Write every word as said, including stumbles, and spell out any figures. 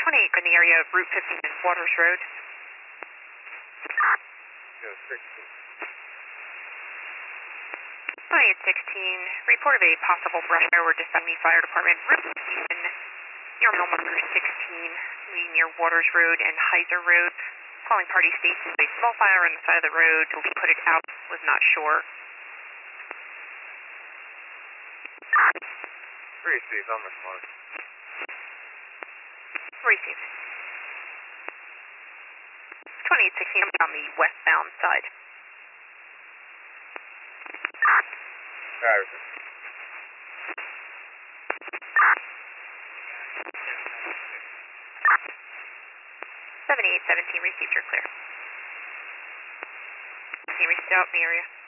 twenty-eight in the area of Route fifteen and Waters Road. twenty-eight sixteen, report of a possible brush over to Sunny Fire Department, Route fifteen, near mile number sixteen, leading near Waters Road and Heiser Road. Calling party states a small fire on the side of the road. Will we put it out? Was not sure. Receive, I'm responding. Receive. twenty-eight sixteen on the westbound side. Iverson. seventy-eight seventeen, received, you're clear. Can you reach out in the area?